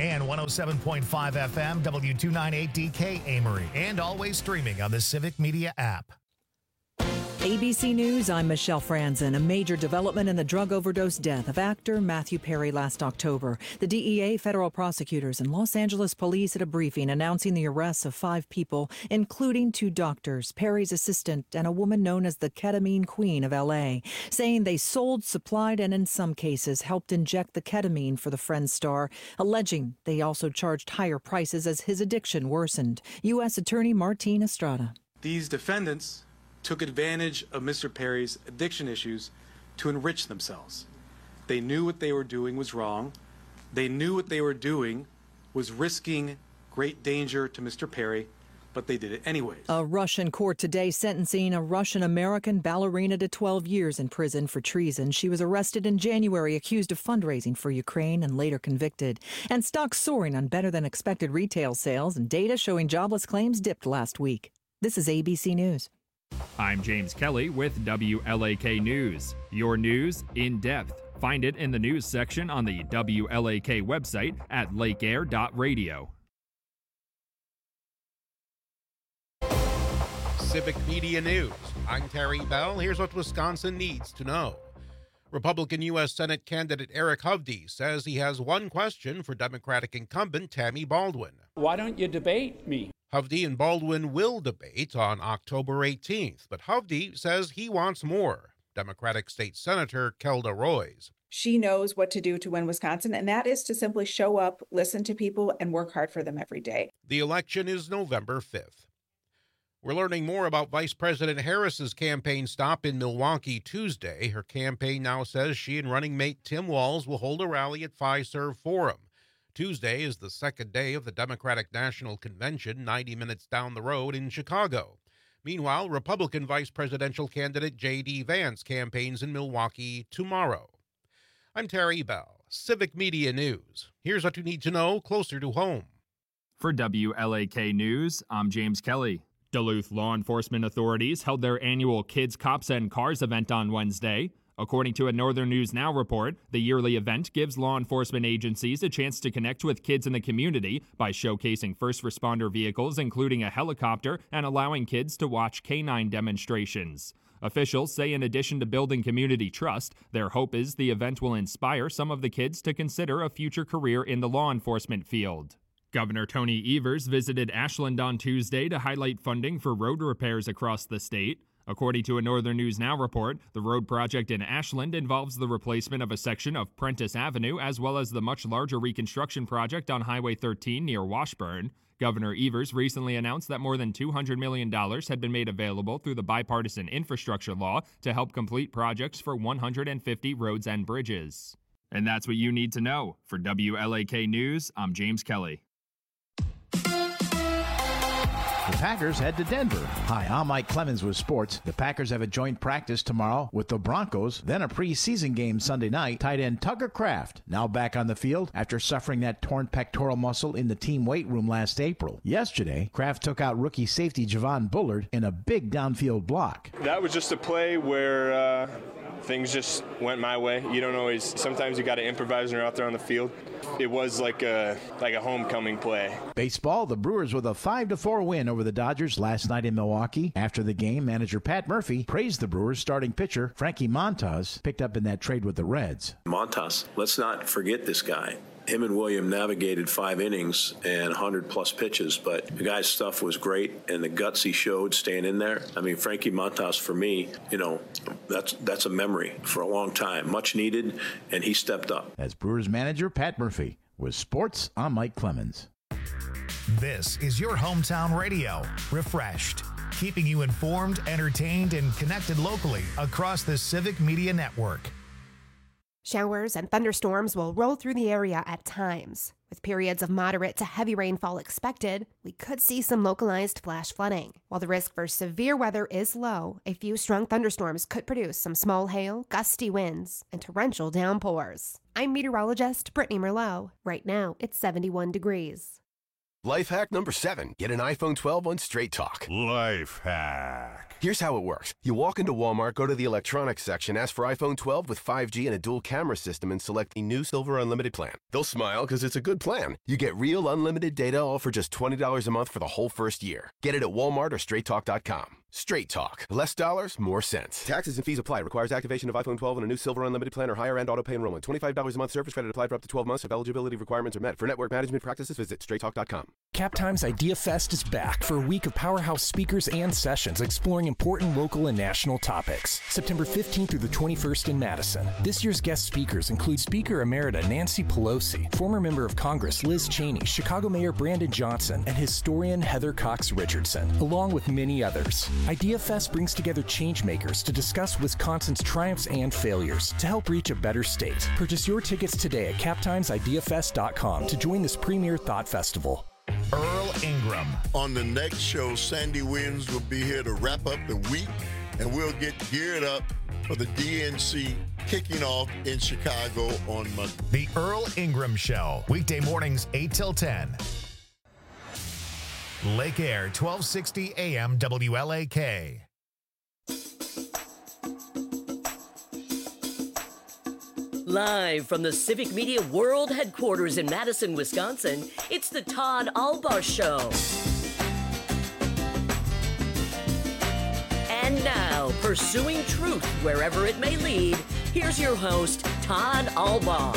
and 107.5 FM W298DK Amory, and always streaming on the Civic Media app. ABC News, I'm Michelle Franzen. A major development in the drug overdose death of actor Matthew Perry last October. The DEA, federal prosecutors, and Los Angeles police at a briefing announcing the arrests of 5 people, including 2 doctors, Perry's assistant, and a woman known as the ketamine queen of L.A., saying they sold, supplied, and in some cases helped inject the ketamine for the Friends star, alleging they also charged higher prices as his addiction worsened. U.S. Attorney Martin Estrada. These defendants took advantage of Mr. Perry's addiction issues to enrich themselves. They knew what they were doing was wrong. They knew what they were doing was risking great danger to Mr. Perry, but they did it anyways. A Russian court today sentencing a Russian-American ballerina to 12 years in prison for treason. She was arrested in January, accused of fundraising for Ukraine, and later convicted. And stocks soaring on better-than-expected retail sales, and data showing jobless claims dipped last week. This is ABC News. I'm James Kelly with WLAK News. Your news in depth. Find it in the news section on the WLAK website at lakeair.radio. Civic Media News. I'm Terry Bell. Here's what Wisconsin needs to know. Republican U.S. Senate candidate Eric Hovde says he has one question for Democratic incumbent Tammy Baldwin. Why don't you debate me? Hovde and Baldwin will debate on October 18th, but Hovde says he wants more. Democratic State Senator Kelda Roys. She knows what to do to win Wisconsin, and that is to simply show up, listen to people, and work hard for them every day. The election is November 5th. We're learning more about Vice President Harris's campaign stop in Milwaukee Tuesday. Her campaign now says she and running mate Tim Walz will hold a rally at Fiserv Forum. Tuesday is the second day of the Democratic National Convention, 90 minutes down the road in Chicago. Meanwhile, Republican vice presidential candidate J.D. Vance campaigns in Milwaukee tomorrow. I'm Terry Bell, Civic Media News. Here's what you need to know closer to home. For WLAK News, I'm James Kelly. Duluth law enforcement authorities held their annual Kids, Cops, and Cars event on Wednesday. According to a Northern News Now report, the yearly event gives law enforcement agencies a chance to connect with kids in the community by showcasing first responder vehicles, including a helicopter, and allowing kids to watch canine demonstrations. Officials say in addition to building community trust, their hope is the event will inspire some of the kids to consider a future career in the law enforcement field. Governor Tony Evers visited Ashland on Tuesday to highlight funding for road repairs across the state. According to a Northern News Now report, the road project in Ashland involves the replacement of a section of Prentice Avenue as well as the much larger reconstruction project on Highway 13 near Washburn. Governor Evers recently announced that more than $200 million had been made available through the bipartisan infrastructure law to help complete projects for 150 roads and bridges. And that's what you need to know. For WLAK News, I'm James Kelly. The Packers head to Denver. Hi, I'm Mike Clemens with sports. The Packers have a joint practice tomorrow with the Broncos, then a preseason game Sunday night. Tight end Tucker Kraft now back on the field after suffering that torn pectoral muscle in the team weight room last April. Yesterday, Kraft took out rookie safety Javon Bullard in a big downfield block. That was just a play where things just went my way. You don't always, sometimes you got to improvise when you're out there on the field. It was like a homecoming play. Baseball, the Brewers with a 5-4 win over the Dodgers last night in Milwaukee. After the game, manager Pat Murphy praised the Brewers starting pitcher Frankie Montas, picked up in that trade with the Reds. Montas, let's not forget this guy. Him and William navigated 5 innings and 100-plus pitches, but the guy's stuff was great, and the guts he showed staying in there. I mean, Frankie Montas, for me, that's a memory for a long time. Much needed, and he stepped up. As Brewers manager Pat Murphy. With sports, I'm Mike Clemens. This is your hometown radio, refreshed, keeping you informed, entertained, and connected locally across the Civic Media Network. Showers and thunderstorms will roll through the area at times. With periods of moderate to heavy rainfall expected, we could see some localized flash flooding. While the risk for severe weather is low, a few strong thunderstorms could produce some small hail, gusty winds, and torrential downpours. I'm meteorologist Brittany Merlot. Right now, it's 71 degrees. Life hack number 7. Get an iPhone 12 on Straight Talk. Life hack. Here's how it works. You walk into Walmart, go to the electronics section, ask for iPhone 12 with 5G and a dual camera system, and select the new Silver Unlimited plan. They'll smile because it's a good plan. You get real unlimited data all for just $20 a month for the whole first year. Get it at Walmart or StraightTalk.com. Straight Talk. Less dollars, more sense. Taxes and fees apply. Requires activation of iPhone 12 and a new Silver Unlimited plan or higher end auto pay enrollment. $25 a month service credit applied for up to 12 months if eligibility requirements are met. For network management practices, visit StraightTalk.com. Captime's Idea Fest is back for a week of powerhouse speakers and sessions exploring important local and national topics. September 15th through the 21st in Madison. This year's guest speakers include Speaker Emerita Nancy Pelosi, former member of Congress Liz Cheney, Chicago Mayor Brandon Johnson, and historian Heather Cox Richardson, along with many others. Idea Fest brings together changemakers to discuss Wisconsin's triumphs and failures to help reach a better state. Purchase your tickets today at captimesideafest.com to join this premier thought festival. Earl Ingram. On the next show, Sandy Williams will be here to wrap up the week, and we'll get geared up for the DNC kicking off in Chicago on Monday. The Earl Ingram Show, weekday mornings 8 till 10. Lake Air, 1260 AM WLAK. Live from the Civic Media World Headquarters in Madison, Wisconsin, it's the Todd Alba Show. And now, pursuing truth wherever it may lead, here's your host, Todd Alba.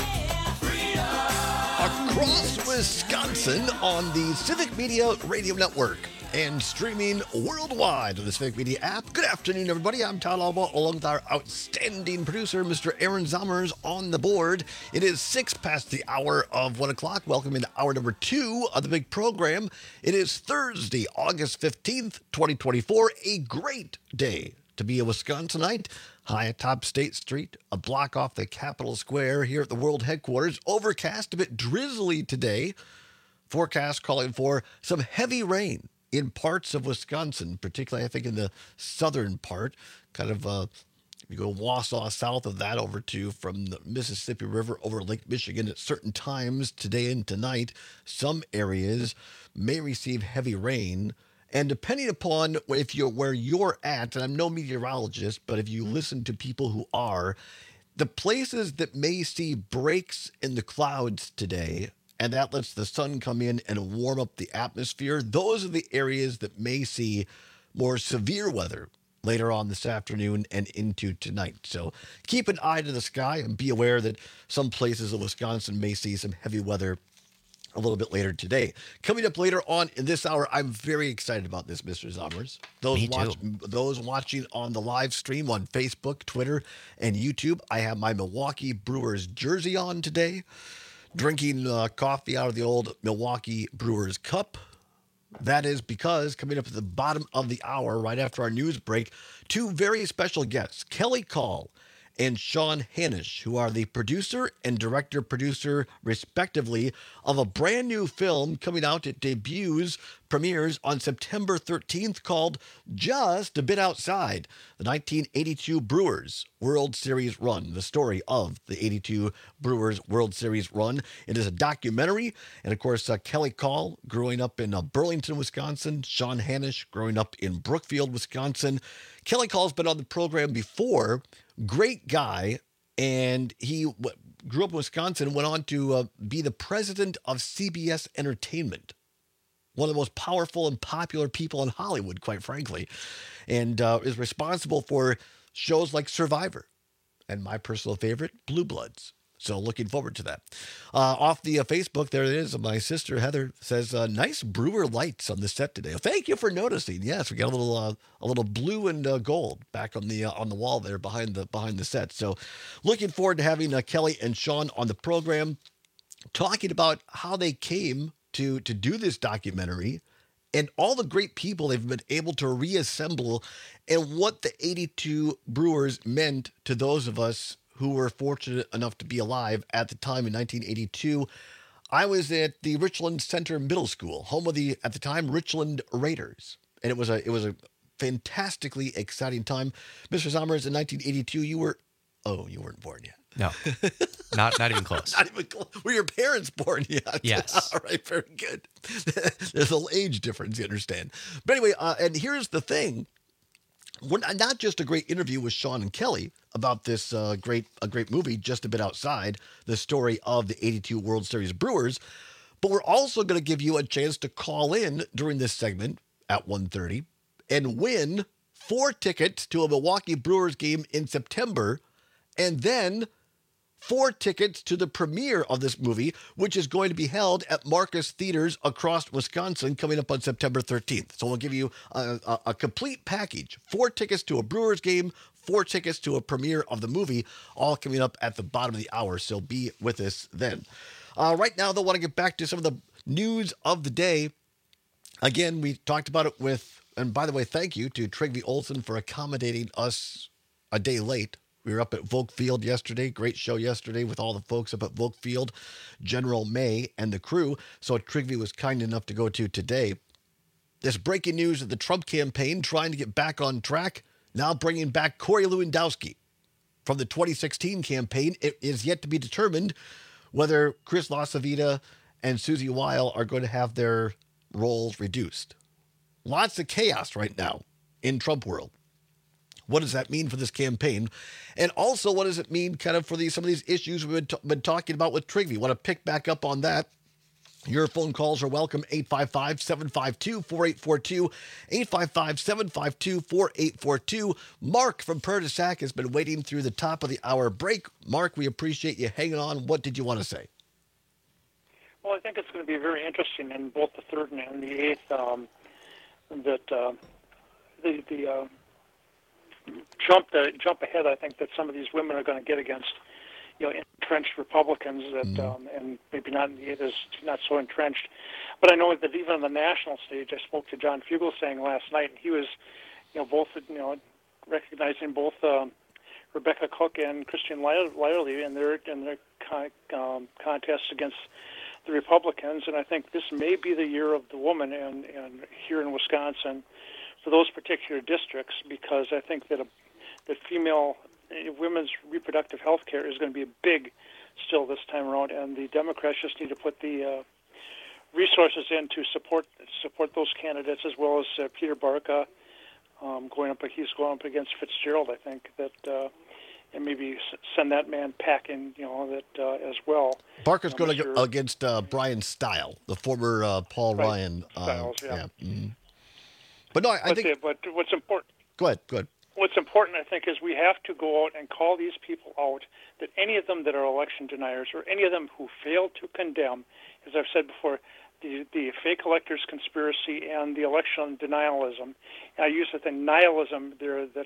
Across Wisconsin on the Civic Media Radio Network and streaming worldwide on the Civic Media app. Good afternoon, everybody. I'm Todd Alba, along with our outstanding producer, Mr. Aaron Zommers, on the board. It is 6 past the hour of 1 o'clock. Welcome into hour number 2 of the big program. It is Thursday, August 15th, 2024. A great day to be a Wisconsinite. High atop State Street, a block off the Capitol Square here at the World Headquarters. Overcast, a bit drizzly today. Forecast calling for some heavy rain in parts of Wisconsin, particularly I think in the southern part, kind of you go Wausau south of that over to from the Mississippi River over Lake Michigan at certain times today and tonight. Some areas may receive heavy rain. And depending upon if you're where you're at, and I'm no meteorologist, but if you listen to people who are, the places that may see breaks in the clouds today, and that lets the sun come in and warm up the atmosphere, those are the areas that may see more severe weather later on this afternoon and into tonight. So keep an eye to the sky and be aware that some places of Wisconsin may see some heavy weather a little bit later today. Coming up later on in this hour, I'm very excited about this, Mr. Zommers. Those watching on the live stream on Facebook, Twitter, and YouTube, I have my Milwaukee Brewers jersey on today, drinking coffee out of the old Milwaukee Brewers cup. That is because coming up at the bottom of the hour, right after our news break, 2 very special guests, Kelly Call and Sean Hanish, who are the producer and director-producer, respectively, of a brand new film coming out. It premieres on September 13th, called Just a Bit Outside, the 1982 Brewers World Series run, the story of the 82 Brewers World Series run. It is a documentary, and of course, Kelly Call, growing up in Burlington, Wisconsin, Sean Hanish, growing up in Brookfield, Wisconsin. Kelly Call's been on the program before. Great guy, and he grew up in Wisconsin, went on to be the president of CBS Entertainment, one of the most powerful and popular people in Hollywood, quite frankly, and is responsible for shows like Survivor and my personal favorite, Blue Bloods. So looking forward to that. Off the Facebook, there it is. My sister Heather says, "Nice Brewer lights on the set today." Well, thank you for noticing. Yes, we got a little blue and gold back on the wall there behind the set. So looking forward to having Kelly and Sean on the program, talking about how they came to do this documentary and all the great people they've been able to reassemble, and what the 82 Brewers meant to those of us who were fortunate enough to be alive at the time in 1982. I was at the Richland Center Middle School, home of the, at the time, Richland Raiders. And it was a fantastically exciting time. Mr. Zommers, in 1982, you weren't born yet. No, not even close. Not even close. Were your parents born yet? Yes. All right, very good. There's a little age difference, you understand. But anyway, and here's the thing. Not just a great interview with Sean and Kelly about this great movie, Just a Bit Outside, the story of the 82 World Series Brewers, but we're also going to give you a chance to call in during this segment at 1:30 and win 4 tickets to a Milwaukee Brewers game in September, and then 4 tickets to the premiere of this movie, which is going to be held at Marcus Theaters across Wisconsin coming up on September 13th. So we'll give you a complete package. 4 tickets to a Brewers game, 4 tickets to a premiere of the movie, all coming up at the bottom of the hour. So be with us then. Right now, though, I want to get back to some of the news of the day. Again, we talked about it with, and by the way, thank you to Trygve Olsen for accommodating us a day late. We were up at Volk Field yesterday. Great show yesterday with all the folks up at Volk Field, General May and the crew. So Trygve was kind enough to go to today. This breaking news of the Trump campaign trying to get back on track, now bringing back Corey Lewandowski from the 2016 campaign. It is yet to be determined whether Chris LaCivita and Susie Weil are going to have their roles reduced. Lots of chaos right now in Trump world. What does that mean for this campaign? And also, what does it mean kind of for some of these issues we've been talking about with Trygve? Want to pick back up on that? Your phone calls are welcome, 855-752-4842, 855-752-4842. Mark from Perdisac has been waiting through the top of the hour break. Mark, we appreciate you hanging on. What did you want to say? Well, I think it's going to be very interesting in both the 3rd and the 8th the jump ahead. I think that some of these women are going to get against, entrenched Republicans that, and maybe not in the 8th is not so entrenched. But I know that even on the national stage, I spoke to John Fugelsang last night, and he was, both, recognizing both Rebecca Cook and Christian Lyerly in their contests against the Republicans. And I think this may be the year of the woman, and here in Wisconsin, for those particular districts, because I think that women's reproductive health care is going to be big still this time around, and the Democrats just need to put the resources in to support those candidates, as well as Peter Barca going up against Fitzgerald. I think that and maybe send that man packing, as well. Barca's going to go against Brian Stile, the former Paul Ryan. Stiles, yeah. Mm-hmm. But no, I think. But what's important? Go ahead. What's important, I think, is we have to go out and call these people out. That any of them that are election deniers, or any of them who fail to condemn, as I've said before, the fake electors conspiracy and the election denialism. And I use the thing nihilism there. That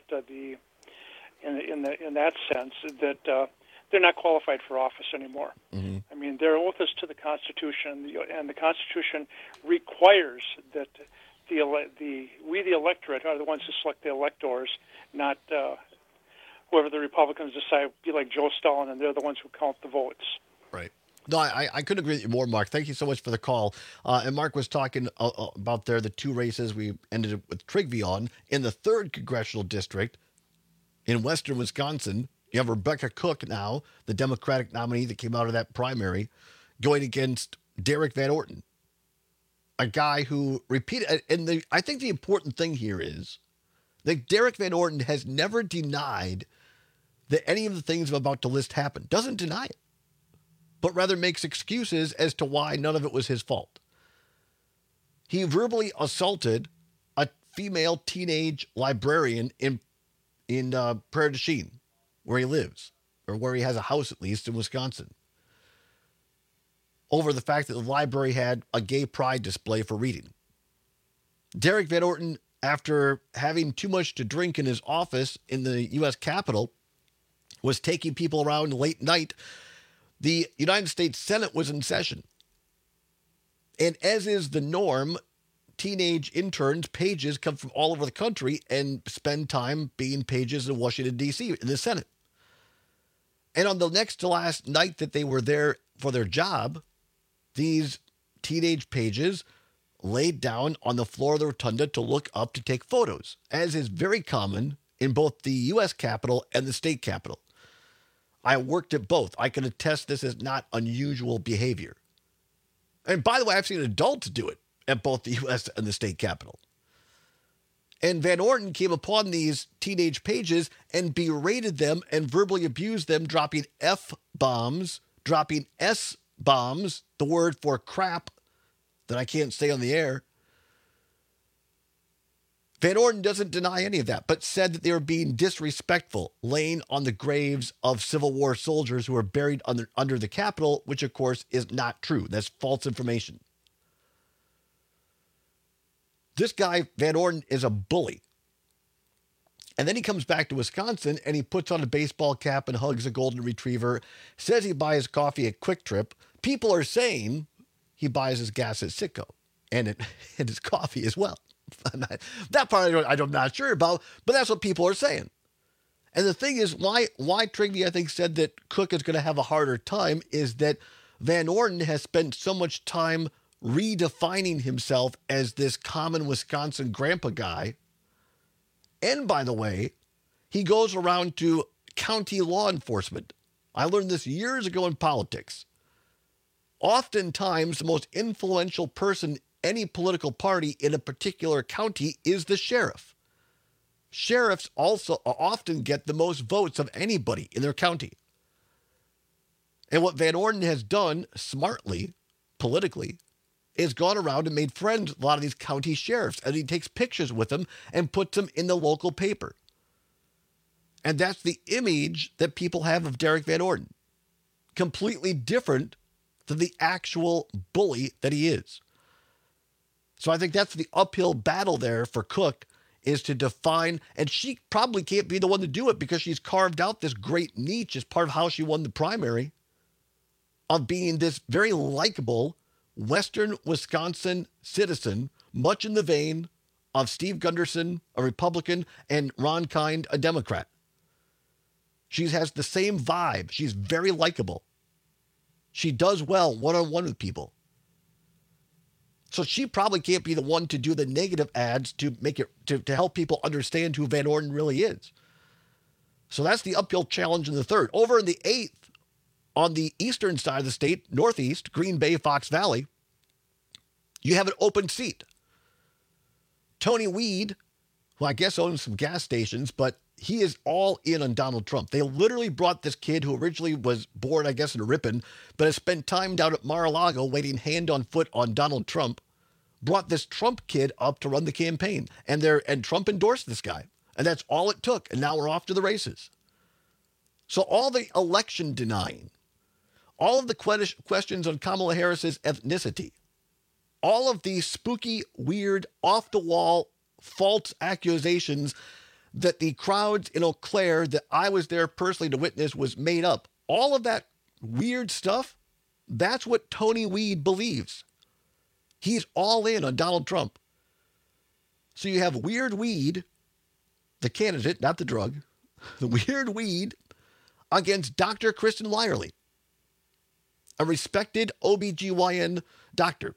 in that sense that they're not qualified for office anymore. Mm-hmm. I mean, their oath is to the Constitution, and the Constitution requires that we the electorate are the ones who select the electors, not whoever the Republicans decide be like Joe Stalin, and they're the ones who count the votes. Right. No, I couldn't agree with you more, Mark. Thank you so much for the call. And Mark was talking about the 2 races we ended up with Trygve on. In the 3rd congressional district in western Wisconsin, you have Rebecca Cook now, the Democratic nominee that came out of that primary, going against Derek Van Orton, a guy who repeated. And I think the important thing here is that Derek Van Orton has never denied that any of the things I'm about to list happened. Doesn't deny it, but rather makes excuses as to why none of it was his fault. He verbally assaulted a female teenage librarian in Prairie du Chien, where he lives, or where he has a house at least in Wisconsin, over the fact that the library had a gay pride display for reading. Derek Van Orton, after having too much to drink in his office in the U.S. Capitol, was taking people around late night. The United States Senate was in session. And as is the norm, teenage interns, pages, come from all over the country and spend time being pages in Washington, D.C., in the Senate. And on the next to last night that they were there for their job, these teenage pages laid down on the floor of the rotunda to look up to take photos, as is very common in both the U.S. Capitol and the state Capitol. I worked at both. I can attest this is not unusual behavior. And by the way, I've seen adults do it at both the U.S. and the state capitol. And Van Orden came upon these teenage pages and berated them and verbally abused them, dropping F-bombs, dropping S-bombs, the word for crap that I can't say on the air. Van Orden doesn't deny any of that, but said that they were being disrespectful, laying on the graves of Civil War soldiers who were buried under the Capitol, which, of course, is not true. That's false information. This guy, Van Orden, is a bully. And then he comes back to Wisconsin and he puts on a baseball cap and hugs a golden retriever, says he buys coffee at Quick Trip. People are saying he buys his gas at Citgo and his coffee as well. That part I'm not sure about, but that's what people are saying. And the thing is, why Trigney, I think, said that Cook is going to have a harder time is that Van Orden has spent so much time redefining himself as this common Wisconsin grandpa guy. And by the way, he goes around to county law enforcement. I learned this years ago in politics. Oftentimes, the most influential person any political party in a particular county is the sheriff. Sheriffs also often get the most votes of anybody in their county. And what Van Orden has done smartly, politically, is gone around and made friends with a lot of these county sheriffs, and he takes pictures with them and puts them in the local paper. And that's the image that people have of Derek Van Orden. Completely different than the actual bully that he is. So I think that's the uphill battle there for Cook, is to define, and she probably can't be the one to do it because she's carved out this great niche as part of how she won the primary, of being this very likable Western Wisconsin citizen, much in the vein of Steve Gunderson, a Republican, and Ron Kind, a Democrat. She has the same vibe. She's very likable. She does well one-on-one with people. So she probably can't be the one to do the negative ads to make it to help people understand who Van Orden really is. So that's the uphill challenge in the third. Over in the eighth, on the eastern side of the state, northeast, Green Bay, Fox Valley, you have an open seat. Tony Weed, who I guess owns some gas stations, but he is all in on Donald Trump. They literally brought this kid who originally was born, I guess, in Ripon, but has spent time down at Mar-a-Lago waiting hand on foot on Donald Trump, brought this Trump kid up to run the campaign. And Trump endorsed this guy. And that's all it took. And now we're off to the races. So all the election denying, all of the questions on Kamala Harris's ethnicity, all of these spooky, weird, off-the-wall, false accusations that the crowds in Eau Claire that I was there personally to witness was made up. All of that weird stuff, that's what Tony Weed believes. He's all in on Donald Trump. So you have Weird Weed, the candidate, not the drug, the Weird Weed against Dr. Kristen Lyerly, a respected OBGYN doctor.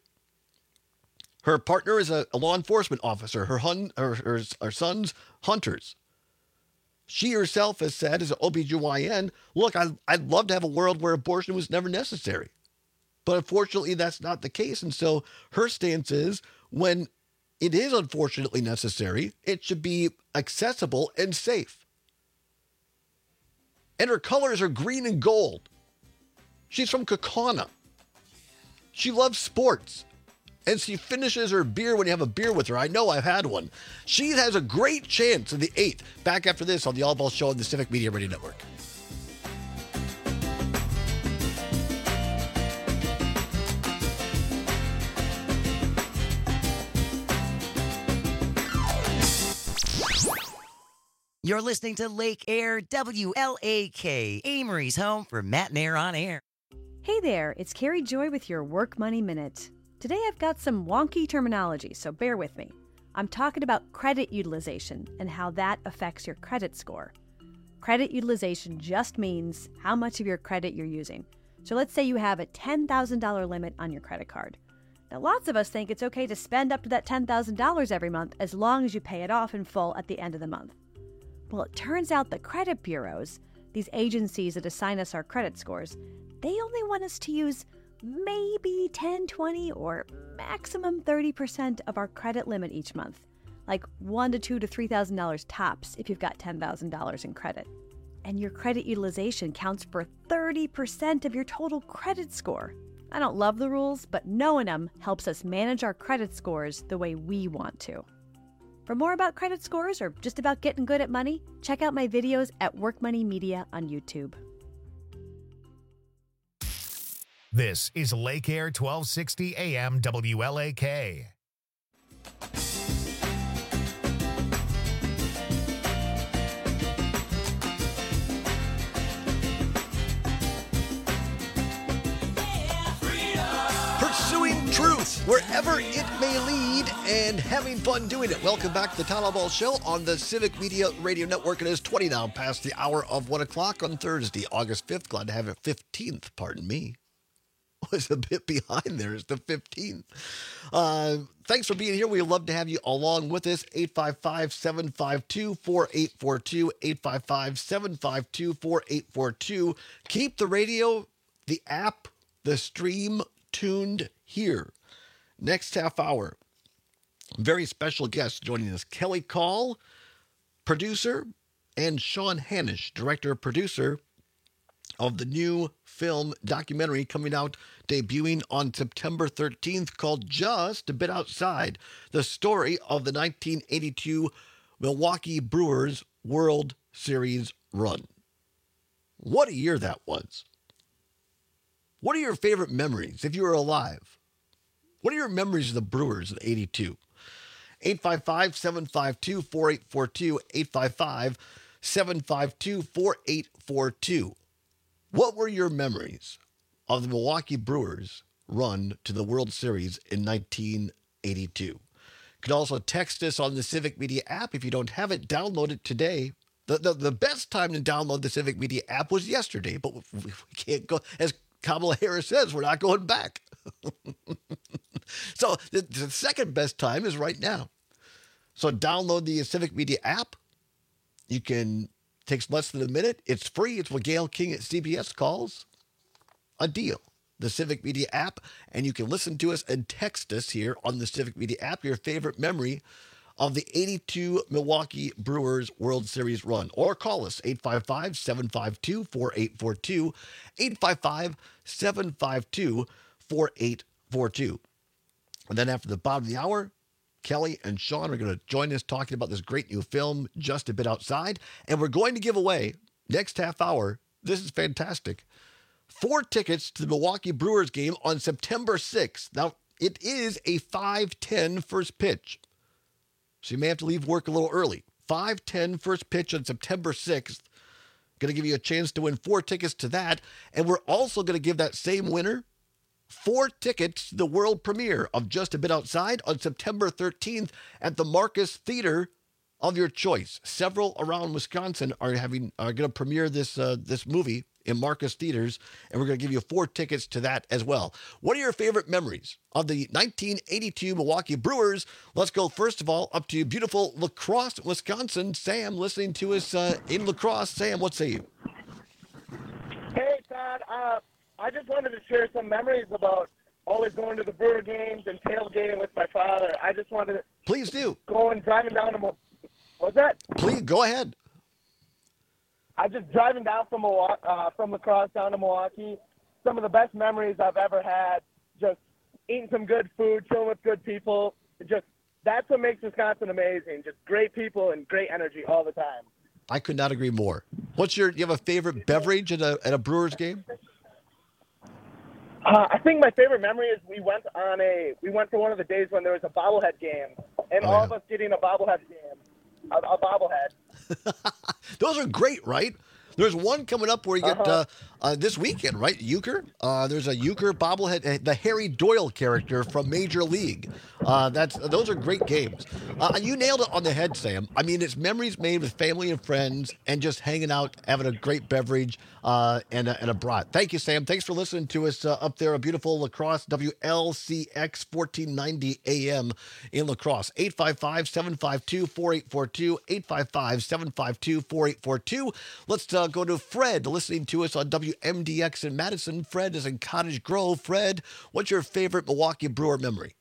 Her partner is a law enforcement officer. Her son's hunters. She herself has said as an OBGYN, look, I'd love to have a world where abortion was never necessary. But unfortunately, that's not the case. And so her stance is when it is unfortunately necessary, it should be accessible and safe. And her colors are green and gold. She's from Kaukauna. She loves sports. And she finishes her beer when you have a beer with her. I know, I've had one. She has a great chance in the 8th. Back after this on the All Ball Show on the Civic Media Radio Network. You're listening to Lake Air WLAK, Amory's home for Matt and Air on Air. Hey there, it's Carrie Joy with your Work Money Minute. Today I've got some wonky terminology, so bear with me. I'm talking about credit utilization and how that affects your credit score. Credit utilization just means how much of your credit you're using. So let's say you have a $10,000 limit on your credit card. Now lots of us think it's okay to spend up to that $10,000 every month as long as you pay it off in full at the end of the month. Well, it turns out the credit bureaus, these agencies that assign us our credit scores, they only want us to use maybe 10, 20, or maximum 30% of our credit limit each month, like $1,000 to $2,000 to $3,000 tops if you've got $10,000 in credit. And your credit utilization counts for 30% of your total credit score. I don't love the rules, but knowing them helps us manage our credit scores the way we want to. For more about credit scores or just about getting good at money, check out my videos at Work Money Media on YouTube. This is Lake Air 1260 AM WLAK. Pursuing truth wherever it may lead and having fun doing it. Welcome back to the Town Hall Ball Show on the Civic Media Radio Network. It is 20 now past the hour of 1 o'clock on Thursday, August 5th. Glad to have it 15th, pardon me. Was a bit behind there. It's the 15th. Thanks for being here. We'd love to have you along with us. 855-752-4842. 855-752-4842. Keep the radio, the app, the stream tuned here. Next half hour, very special guest joining us. Kelly Call, producer, and Sean Hanish, director-producer of the new film documentary coming out, debuting on September 13th, called Just a Bit Outside, the story of the 1982 Milwaukee Brewers World Series run. What a year that was. What are your favorite memories if you were alive? What are your memories of the Brewers in 82? 855-752-4842, 855-752-4842. What were your memories of the Milwaukee Brewers run to the World Series in 1982? You can also text us on the Civic Media app. If you don't have it, download it today. The best time to download the Civic Media app was yesterday, but we can't go, as Kamala Harris says, we're not going back. So the second best time is right now. So download the Civic Media app. You can, takes less than a minute. It's free. It's what Gail King at CBS calls a deal. The Civic Media app, and you can listen to us and text us here on the Civic Media app your favorite memory of the 82 Milwaukee Brewers World Series run. Or call us, 855-752-4842, 855-752-4842. And then after the bottom of the hour, Kelly and Sean are going to join us talking about this great new film, Just a Bit Outside. And we're going to give away, next half hour, this is fantastic, 4 tickets to the Milwaukee Brewers game on September 6th. Now, it is a 5:10 first pitch, so you may have to leave work a little early. 5:10 first pitch on September 6th. Going to give you a chance to win 4 tickets to that. And we're also going to give that same winner 4 tickets to the world premiere of Just a Bit Outside on September 13th at the Marcus Theater of your choice. Several around Wisconsin are going to premiere this movie in Marcus Theaters, and we're going to give you 4 tickets to that as well. What are your favorite memories of the 1982 Milwaukee Brewers? Let's go, first of all, up to beautiful La Crosse, Wisconsin. Sam, listening to us in La Crosse. Sam, what say you? Hey, Todd. I just wanted to share some memories about always going to the Brewer games and tailgating with my father. I just wanted to... Please do. Driving down to... What's that? Please, go ahead. I just driving down from La Crosse down to Milwaukee. Some of the best memories I've ever had. Just eating some good food, chilling with good people. That's what makes Wisconsin amazing. Just great people and great energy all the time. I could not agree more. Do you have a favorite beverage at a Brewers game? I think my favorite memory is we went for one of the days when there was a bobblehead game, and all of us getting a bobblehead game. A bobblehead. Those are great, right? There's one coming up where you get this weekend, right? Euchre. There's a Euchre bobblehead, the Harry Doyle character from Major League. Those are great games. You nailed it on the head, Sam. I mean, it's memories made with family and friends, and just hanging out, having a great beverage and a brat. Thank you, Sam. Thanks for listening to us up there. A beautiful La Crosse, WLCX 1490 AM in La Crosse. 855-752-4842. 855-752-4842. Let's go to Fred, listening to us on WMDX in Madison. Fred is in Cottage Grove. Fred, what's your favorite Milwaukee Brewer memory?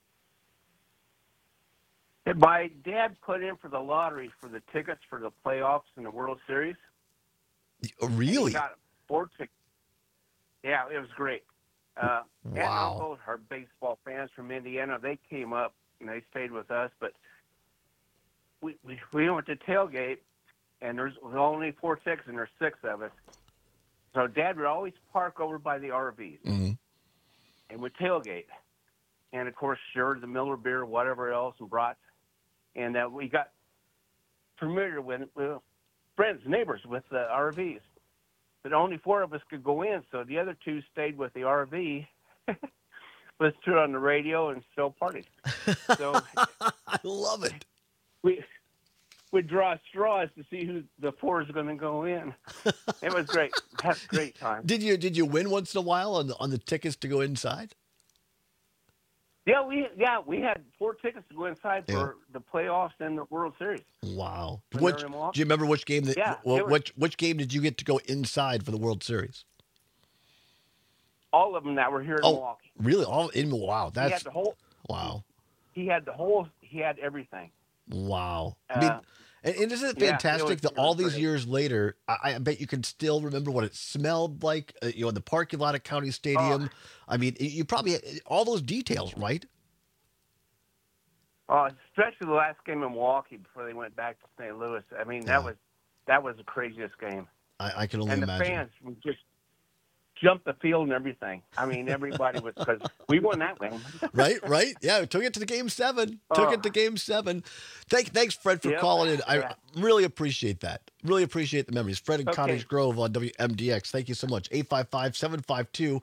My dad put in for the lottery for the tickets for the playoffs in the World Series. Really? He got 4 tickets. Yeah, it was great. Wow. And uncle, our baseball fans from Indiana, they came up and they stayed with us. But we went to tailgate, and there's only 4 tickets, and there's 6 of us. So Dad would always park over by the RVs, and would tailgate. And, of course, shared the Miller beer, whatever else, and brought. And we got familiar with friends, neighbors with the RVs. But only 4 of us could go in, so the other 2 stayed with the RV, listened to it on the radio, and still partied. So I love it. We'd draw straws to see who the 4 is going to go in. It was great. Had a great time. Did you win once in a while on the tickets to go inside? Yeah, we had 4 tickets to go inside for the playoffs and the World Series. Wow. Do you remember which game which game did you get to go inside for the World Series? All of them that were here in Milwaukee. Really? All in Milwaukee? Wow. He had the whole. Wow. He had everything. Wow. I mean, and isn't it fantastic that all these years later, I bet you can still remember what it smelled like, in the parking lot at County Stadium. I mean, you probably had all those details, right? Especially the last game in Milwaukee before they went back to St. Louis. I mean, that was the craziest game. I can only imagine. And the fans would just jump the field and everything. I mean, everybody was, because we won that game. Right. Yeah, we took it to the Game 7. Thanks, Fred, for calling in. I really appreciate that. Really appreciate the memories. Fred in Cottage Grove on WMDX. Thank you so much. 855-752-4842.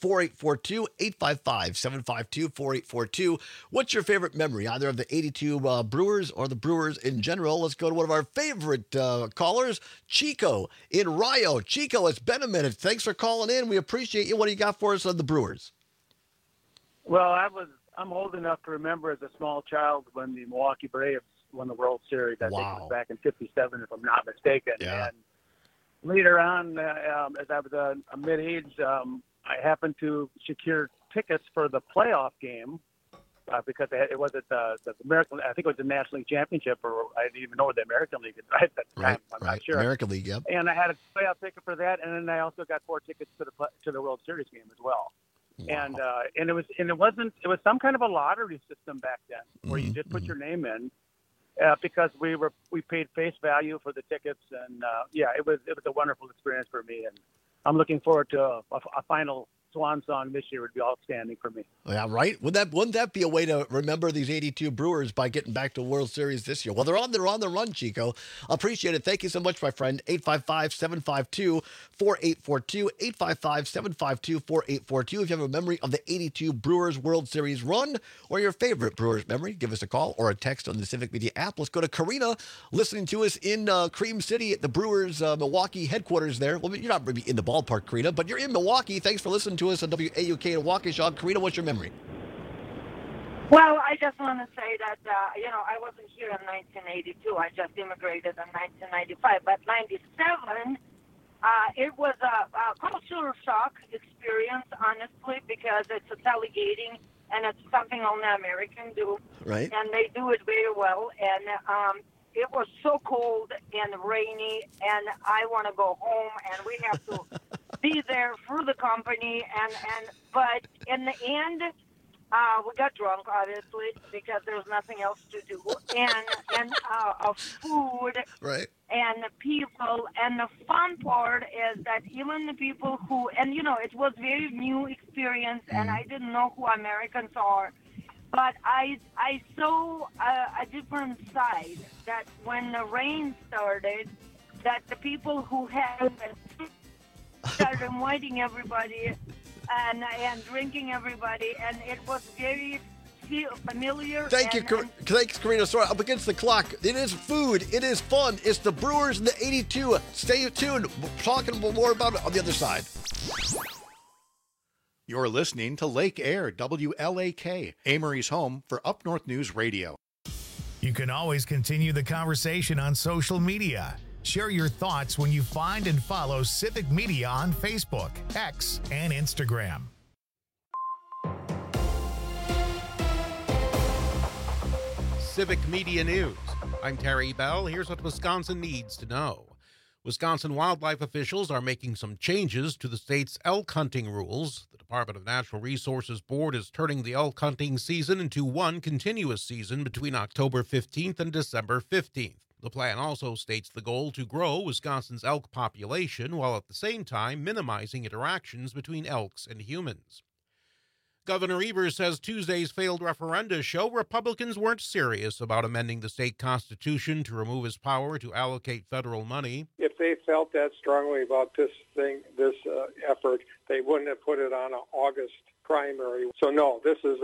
855-752-4842. What's your favorite memory, either of the 82 Brewers or the Brewers in general? Let's go to one of our favorite callers, Chico in Rio. Chico, it's been a minute. Thanks for calling in. We appreciate you. What do you got for us on the Brewers? Well, I'm old enough to remember as a small child when the Milwaukee Braves won the World Series. I think it was back in '57, if I'm not mistaken. Yeah. And later on, as I was a mid-age, I happened to secure tickets for the playoff game because it was at the American. I think it was the National League Championship, or I didn't even know what the American League is at that time. I'm not sure. American League, yep. And I had a playoff ticket for that, and then I also got 4 tickets to the World Series game as well. Wow. And it was some kind of a lottery system back then where you just put your name in because we paid face value for the tickets, and it was a wonderful experience for me, and I'm looking forward to a final swan song this year. Would be outstanding for me. Yeah, right. Wouldn't that be a way to remember these 82 Brewers by getting back to World Series this year? Well, they're on the run, Chico. Appreciate it. Thank you so much, my friend. 855-752-4842. 855-752-4842. If you have a memory of the 82 Brewers World Series run or your favorite Brewers memory, give us a call or a text on the Civic Media app. Let's go to Karina, listening to us in Cream City at the Brewers Milwaukee headquarters there. Well, you're not really in the ballpark, Karina, but you're in Milwaukee. Thanks for listening to us on WAUK in Waukesha. Karina, what's your memory? Well, I just want to say that, I wasn't here in 1982. I just immigrated in 1995. But 97, it was a cultural shock experience, honestly, because it's a tailgating, and it's something only Americans do. Right. And they do it very well. And it was so cold and rainy, and I want to go home, and we have to be there for the company. But in the end, we got drunk, obviously, because there was nothing else to do. And food, right, and the people. And the fun part is that even the people who, it was very new experience, and I didn't know who Americans are. But I saw a different side, that when the rain started, that the people who had started inviting everybody and drinking everybody, and it was very familiar. Thanks, Karina. Sorry, up against the clock. It is food. It is fun. It's the Brewers and the 82. Stay tuned. We're talking more about it on the other side. You're listening to Lake Air, WLAK, Amory's home for Up North News Radio. You can always continue the conversation on social media. Share your thoughts when you find and follow Civic Media on Facebook, X, and Instagram. Civic Media News. I'm Terry Bell. Here's what Wisconsin needs to know. Wisconsin wildlife officials are making some changes to the state's elk hunting rules. The Department of Natural Resources Board is turning the elk hunting season into one continuous season between October 15th and December 15th. The plan also states the goal to grow Wisconsin's elk population while at the same time minimizing interactions between elks and humans. Governor Evers says Tuesday's failed referenda show Republicans weren't serious about amending the state constitution to remove his power to allocate federal money. If they felt that strongly about this effort, they wouldn't have put it on an August primary. So no, this is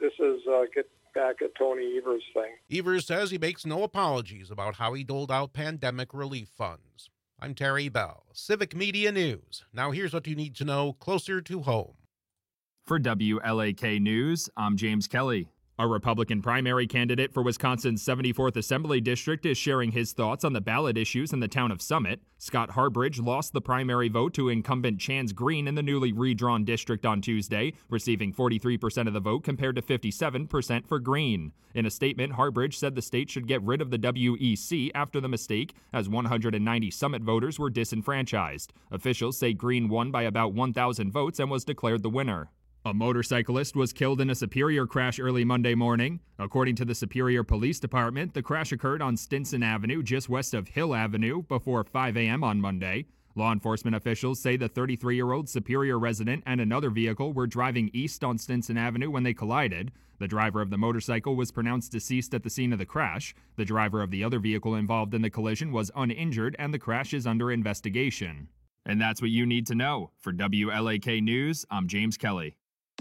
get back at Tony Evers thing. Evers says he makes no apologies about how he doled out pandemic relief funds. I'm Terry Bell, Civic Media News. Now here's what you need to know closer to home. For WLAK News, I'm James Kelly. A Republican primary candidate for Wisconsin's 74th Assembly District is sharing his thoughts on the ballot issues in the town of Summit. Scott Harbridge lost the primary vote to incumbent Chance Green in the newly redrawn district on Tuesday, receiving 43% of the vote compared to 57% for Green. In a statement, Harbridge said the state should get rid of the WEC after the mistake, as 190 Summit voters were disenfranchised. Officials say Green won by about 1,000 votes and was declared the winner. A motorcyclist was killed in a Superior crash early Monday morning. According to the Superior Police Department, the crash occurred on Stinson Avenue, just west of Hill Avenue, before 5 a.m. on Monday. Law enforcement officials say the 33-year-old Superior resident and another vehicle were driving east on Stinson Avenue when they collided. The driver of the motorcycle was pronounced deceased at the scene of the crash. The driver of the other vehicle involved in the collision was uninjured, and the crash is under investigation. And that's what you need to know. For WLAK News, I'm James Kelly.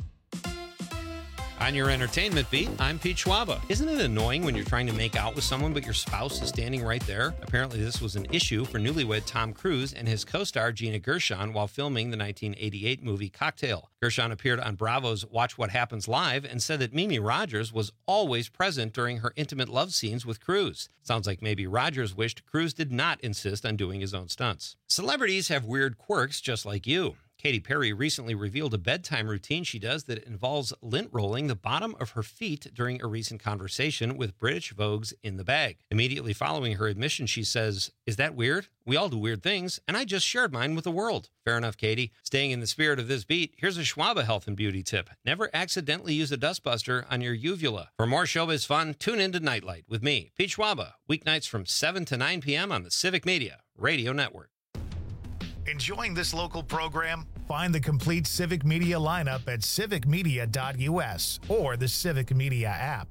On your entertainment beat, I'm Pete Schwaba. Isn't it annoying when you're trying to make out with someone but your spouse is standing right there? Apparently this was an issue for newlywed Tom Cruise and his co-star Gina Gershon while filming the 1988 movie Cocktail. Gershon appeared on Bravo's Watch What Happens Live and said that Mimi Rogers was always present during her intimate love scenes with Cruise. Sounds like maybe Rogers wished Cruise did not insist on doing his own stunts. Celebrities have weird quirks just like you. Katy Perry recently revealed a bedtime routine she does that involves lint rolling the bottom of her feet during a recent conversation with British Vogue's In the Bag. Immediately following her admission, she says, "Is that weird? We all do weird things, and I just shared mine with the world." Fair enough, Katy. Staying in the spirit of this beat, here's a Schwaba health and beauty tip. Never accidentally use a dustbuster on your uvula. For more showbiz fun, tune in to Nightlight with me, Pete Schwaba, weeknights from 7 to 9 p.m. on the Civic Media Radio Network. Enjoying this local program? Find the complete Civic Media lineup at civicmedia.us or the Civic Media app.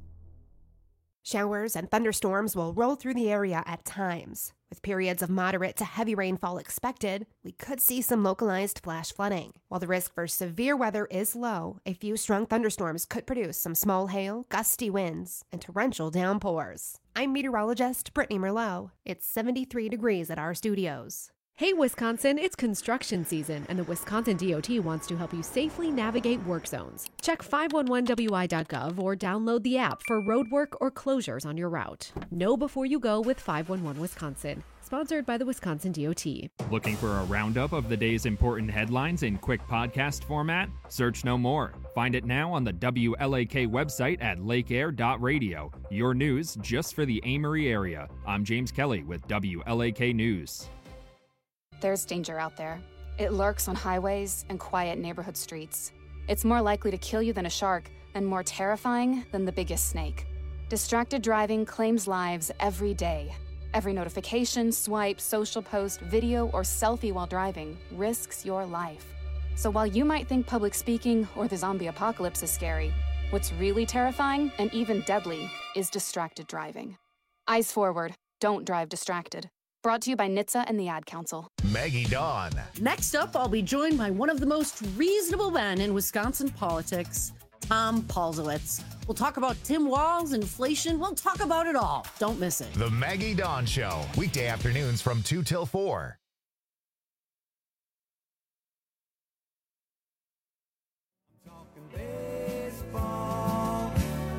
Showers and thunderstorms will roll through the area at times. With periods of moderate to heavy rainfall expected, we could see some localized flash flooding. While the risk for severe weather is low, a few strong thunderstorms could produce some small hail, gusty winds, and torrential downpours. I'm meteorologist Brittany Merlot. It's 73 degrees at our studios. Hey Wisconsin, it's construction season, and the Wisconsin DOT wants to help you safely navigate work zones. Check 511wi.gov or download the app for roadwork or closures on your route. Know before you go with 511 Wisconsin. Sponsored by the Wisconsin DOT. Looking for a roundup of the day's important headlines in quick podcast format? Search no more. Find it now on the WLAK website at lakeair.radio. Your news just for the Amory area. I'm James Kelly with WLAK News. There's danger out there. It lurks on highways and quiet neighborhood streets. It's more likely to kill you than a shark and more terrifying than the biggest snake. Distracted driving claims lives every day. Every notification, swipe, social post, video, or selfie while driving risks your life. So while you might think public speaking or the zombie apocalypse is scary, what's really terrifying and even deadly is distracted driving. Eyes forward. Don't drive distracted. Brought to you by NHTSA and the Ad Council. Maggie Dawn. Next up, I'll be joined by one of the most reasonable men in Wisconsin politics, Tom Paulzowitz. We'll talk about Tim Walz, inflation. We'll talk about it all. Don't miss it. The Maggie Dawn Show. Weekday afternoons from 2 till 4.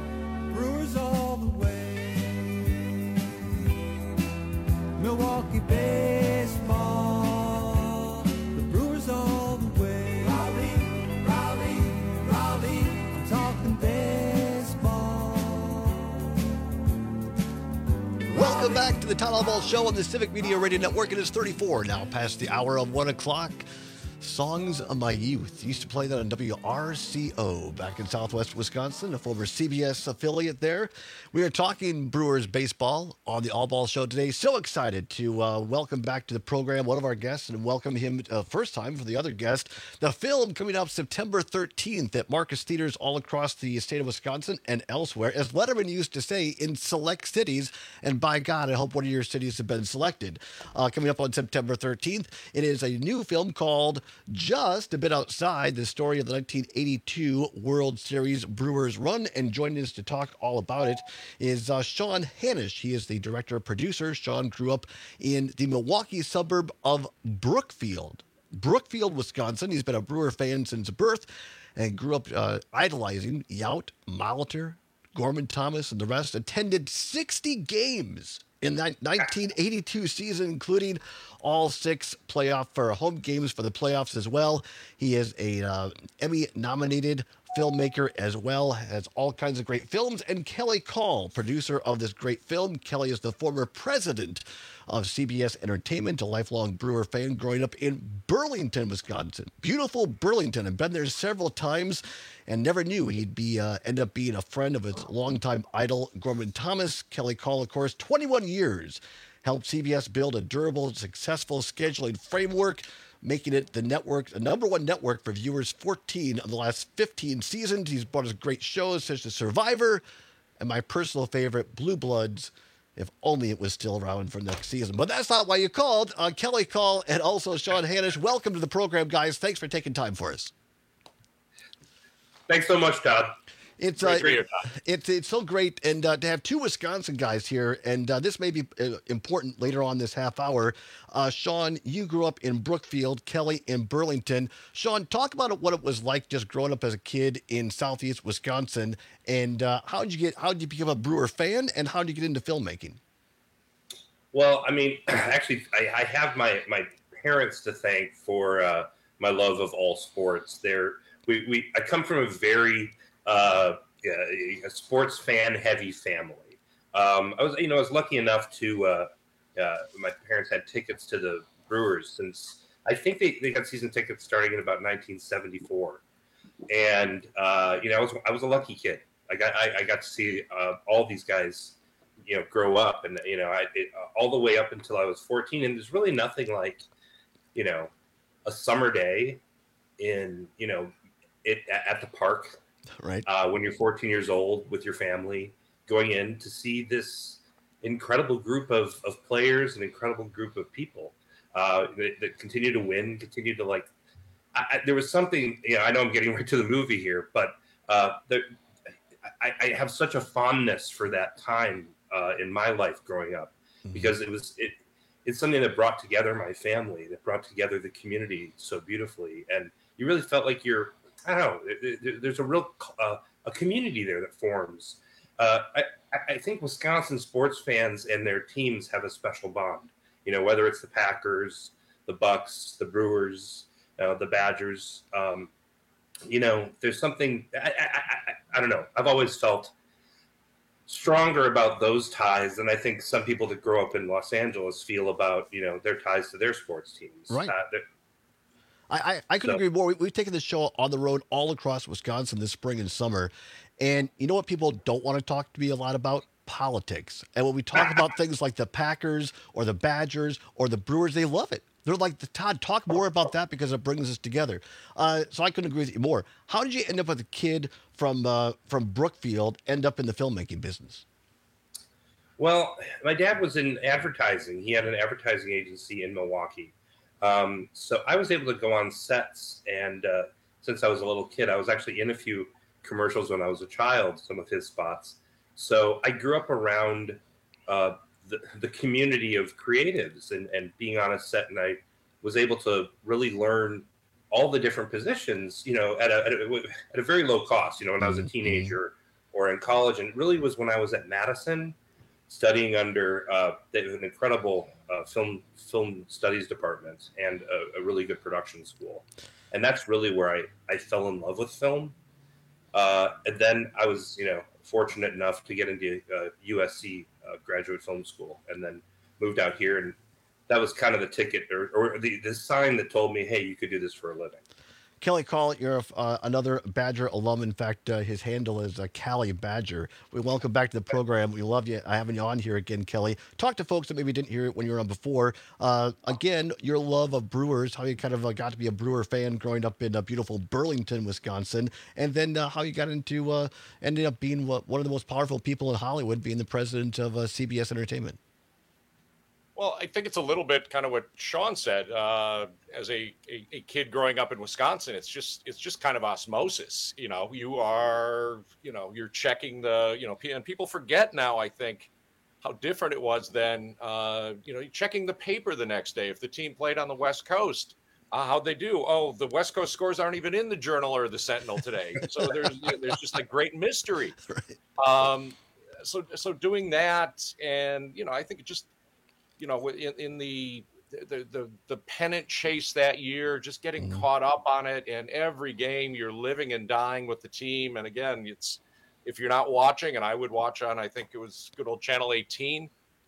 Milwaukee Welcome back to the Todd Albaugh Show on the Civic Media Radio Network. It is 34 now past the hour of 1 o'clock. Songs of My Youth. Used to play that on WRCO back in Southwest Wisconsin, a former CBS affiliate there. We are talking Brewers baseball on the Albaugh Show today. So excited to welcome back to the program one of our guests and welcome him first time for the other guest. The film coming out September 13th at Marcus Theaters all across the state of Wisconsin and elsewhere. As Letterman used to say, in select cities. And by God, I hope one of your cities have been selected. Coming up on September 13th, it is a new film called Just a Bit Outside, the story of the 1982 World Series Brewers run. And joining us to talk all about it is Sean Hanisch. He is the director-producer. Sean grew up in the Milwaukee suburb of Brookfield, Wisconsin. He's been a Brewer fan since birth and grew up idolizing Yount, Molitor, Gorman Thomas, and the rest. Attended 60 games in that 1982 season, including all 6 playoff for home games for the playoffs as well. He is a Emmy-nominated filmmaker as well, has all kinds of great films. And Kelly Call, producer of this great film. Kelly is the former president of CBS Entertainment, a lifelong Brewer fan growing up in Burlington, Wisconsin. Beautiful Burlington. I've been there several times and never knew he'd be end up being a friend of his longtime idol, Gorman Thomas. Kelly Call, of course, 21 years, helped CBS build a durable, successful scheduling framework, making it the number one network for viewers 14 of the last 15 seasons. He's brought us great shows such as Survivor and my personal favorite, Blue Bloods, if only it was still around for next season. But that's not why you called. Kelly Call and also Sean Hanisch, welcome to the program, guys. Thanks for taking time for us. Thanks so much, Todd. It's so great, and to have 2 Wisconsin guys here, and this may be important later on this half hour. Sean, you grew up in Brookfield, Kelly in Burlington. Sean, talk about what it was like just growing up as a kid in Southeast Wisconsin, and how did you become a Brewer fan, and how did you get into filmmaking? Well, I mean, actually, I have my parents to thank for my love of all sports. I come from a very a sports fan heavy family. I was lucky enough to my parents had tickets to the Brewers since I think they got season tickets starting in about 1974, and I was a lucky kid. I got to see all these guys grow up, and all the way up until I was 14. And there's really nothing like a summer day in at the park. Right. When you're 14 years old with your family, going in to see this incredible group of players, an incredible group of people that continue to win, continue to like. There was something, I know I'm getting right to the movie here, but I have such a fondness for that time in my life growing up, because it's something that brought together my family, that brought together the community so beautifully, and you really felt like I don't know. There's a real a community there that forms. I think Wisconsin sports fans and their teams have a special bond. Whether it's the Packers, the Bucks, the Brewers, the Badgers. There's something. I don't know. I've always felt stronger about those ties than I think some people that grow up in Los Angeles feel about their ties to their sports teams. Right. I couldn't agree more. We've taken this show on the road all across Wisconsin this spring and summer. And you know what people don't want to talk to me a lot about? Politics. And when we talk about things like the Packers or the Badgers or the Brewers, they love it. They're like, Todd, talk more about that because it brings us together. So I couldn't agree with you more. How did you end up with a kid from Brookfield end up in the filmmaking business? Well, my dad was in advertising. He had an advertising agency in Milwaukee. So I was able to go on sets, and since I was a little kid, I was actually in a few commercials when I was a child, some of his spots. So I grew up around the community of creatives and being on a set, and I was able to really learn all the different positions, at a very low cost, when I was a teenager or in college. And it really was when I was at Madison studying under an incredible film studies department and a really good production school. And that's really where I fell in love with film. And then I was, fortunate enough to get into USC graduate film school, and then moved out here, and that was kind of the ticket or the sign that told me, hey, you could do this for a living. Kelly Call, you're another Badger alum. In fact, his handle is Cali Badger. We welcome back to the program. We love you having you on here again, Kelly. Talk to folks that maybe didn't hear it when you were on before. Again, your love of Brewers, how you kind of got to be a Brewer fan growing up in beautiful Burlington, Wisconsin, and then how you got into ended up being one of the most powerful people in Hollywood, being the president of CBS Entertainment. Well, I think it's a little bit kind of what Sean said. As a kid growing up in Wisconsin, it's just kind of osmosis. You're checking and people forget now, I think, how different it was then. You're checking the paper the next day if the team played on the West Coast. How'd they do? Oh, the West Coast scores aren't even in the Journal or the Sentinel today. So there's just like great mystery. Right. So doing that, and I think it just. In the pennant chase that year, just getting caught up on it, and every game you're living and dying with the team. And again, it's if you're not watching, and I would watch on, I think it was good old Channel 18.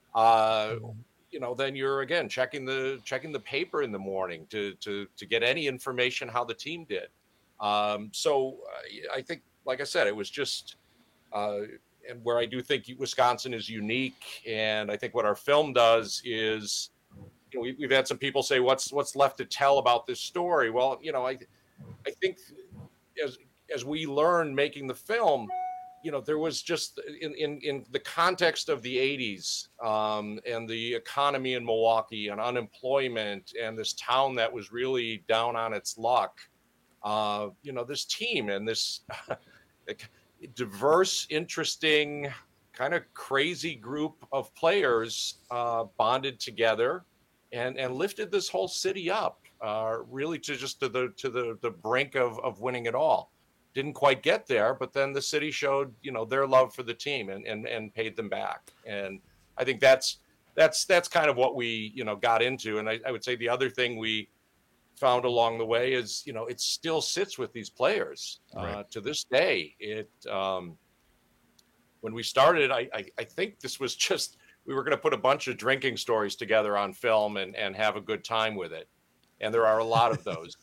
Then you're again checking the paper in the morning to get any information how the team did. So I think, like I said, it was just. And where I do think Wisconsin is unique, and I think what our film does is, we've had some people say, "What's left to tell about this story?" Well, I think as we learned making the film, there was just in the context of the '80s and the economy in Milwaukee and unemployment and this town that was really down on its luck, this team and this. Diverse, interesting, kind of crazy group of players bonded together and lifted this whole city up, really to the brink of winning it all. Didn't quite get there, but then the city showed their love for the team and paid them back. And I think that's kind of what we got into. And I would say the other thing we found along the way is it still sits with these players to this day. When we started, I think this was just we were going to put a bunch of drinking stories together on film and have a good time with it, and there are a lot of those.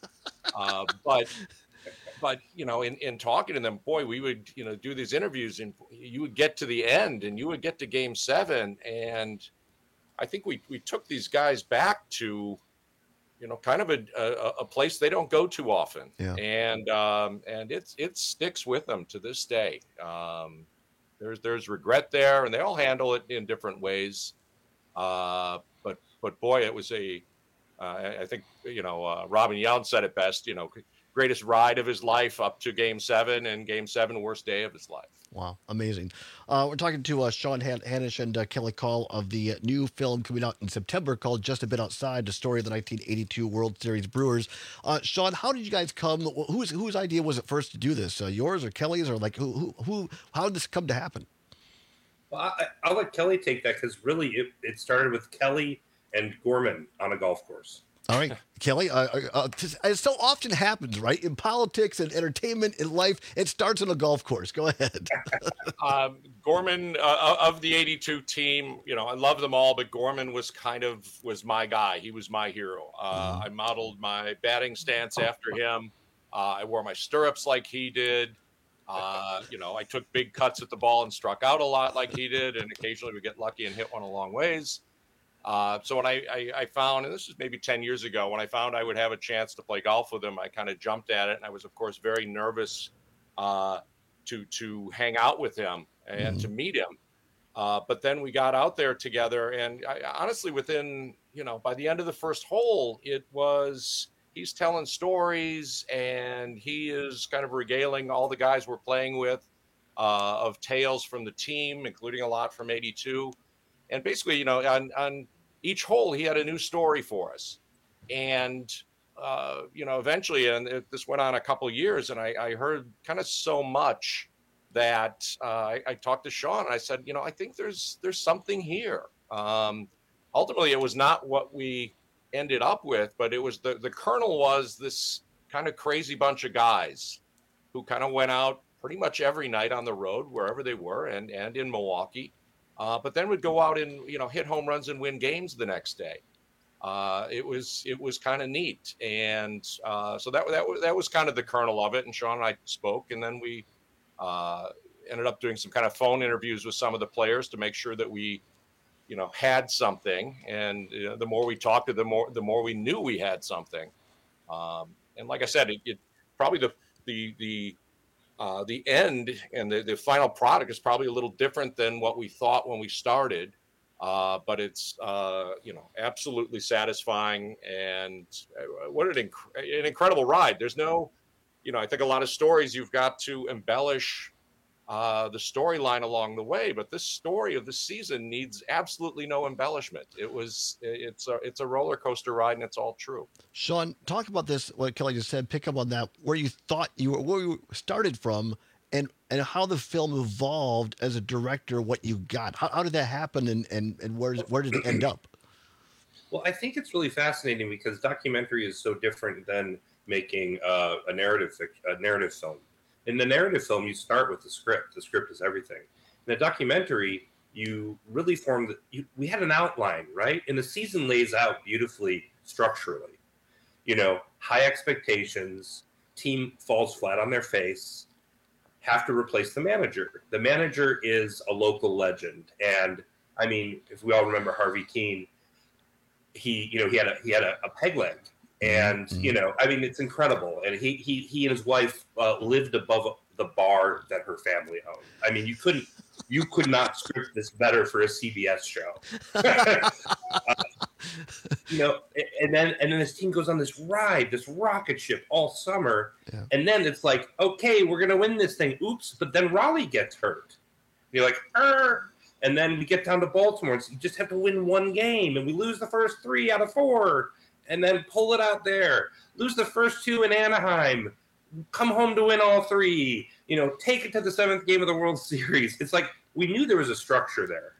But in talking to them, boy, we would do these interviews, and you would get to the end, and you would get to Game 7, and I think we took these guys back to. Kind of a place they don't go too often, and it sticks with them to this day. There's regret there, and they all handle it in different ways. But boy, it was I think Robin Yount said it best. Greatest ride of his life up to Game 7, and Game 7 worst day of his life. Wow, amazing. We're talking to Sean Hanish and Kelly Call of the new film coming out in September called Just a Bit Outside, the story of the 1982 World Series Brewers. Sean, how did you guys come? Whose idea was it first to do this? Yours or Kelly's, or like who? How did this come to happen? Well, I'll let Kelly take that because really it started with Kelly and Gorman on a golf course. All right, Kelly, it so often happens, right? In politics and entertainment, in life, it starts on a golf course. Go ahead. Gorman, of the 82 team, I love them all, but Gorman was my guy. He was my hero. I modeled my batting stance after him. I wore my stirrups like he did. I took big cuts at the ball and struck out a lot like he did, and occasionally would get lucky and hit one a long ways. So when I found, and this is maybe 10 years ago, when I found I would have a chance to play golf with him, I kind of jumped at it. And I was, of course, very nervous to hang out with him and to meet him. But then we got out there together. And honestly, within, by the end of the first hole, he's telling stories and he is kind of regaling all the guys we're playing with of tales from the team, including a lot from 82. And basically, on each hole, he had a new story for us. And, eventually, and this went on a couple of years, and I heard kind of so much that I talked to Sean, and I said, I think there's something here. Ultimately, it was not what we ended up with, but it was the kernel was this kind of crazy bunch of guys who kind of went out pretty much every night on the road, wherever they were, and in Milwaukee. but then would go out and hit home runs and win games the next day. It was kind of neat, and so that was kind of the kernel of it. And Sean and I spoke, and then we ended up doing some kind of phone interviews with some of the players to make sure that we had something. And the more we talked to, the more we knew we had something. And like I said, it probably the end and the final product is probably a little different than what we thought when we started. But it's absolutely satisfying, and what an incredible ride. There's no, I think a lot of stories you've got to embellish the storyline along the way, but this story of the season needs absolutely no embellishment. It's a roller coaster ride, and it's all true. Sean, talk about this. What Kelly just said. Pick up on that. Where you started from. And how the film evolved as a director, what you got. How did that happen, and where did it end up? Well, I think it's really fascinating because documentary is so different than making a narrative film. In the narrative film, you start with the script. The script is everything. In a documentary, you really we had an outline, right? And the season lays out beautifully structurally. High expectations, team falls flat on their face, have to replace the manager. The manager is a local legend, and I mean, if we all remember Harvey Keene, he had a peg leg, and I mean, it's incredible. And he and his wife lived above the bar that her family owned. I mean, you could not script this better for a CBS show. And then this team goes on this ride, this rocket ship all summer. Yeah. And then it's like, okay, we're going to win this thing. Oops. But then Raleigh gets hurt. And you're like, and then we get down to Baltimore. And so you just have to win one game. And we lose the first 3 out of 4 and then pull it out there. Lose the first 2 in Anaheim. Come home to win all 3. Take it to the 7th game of the World Series. It's like we knew there was a structure there.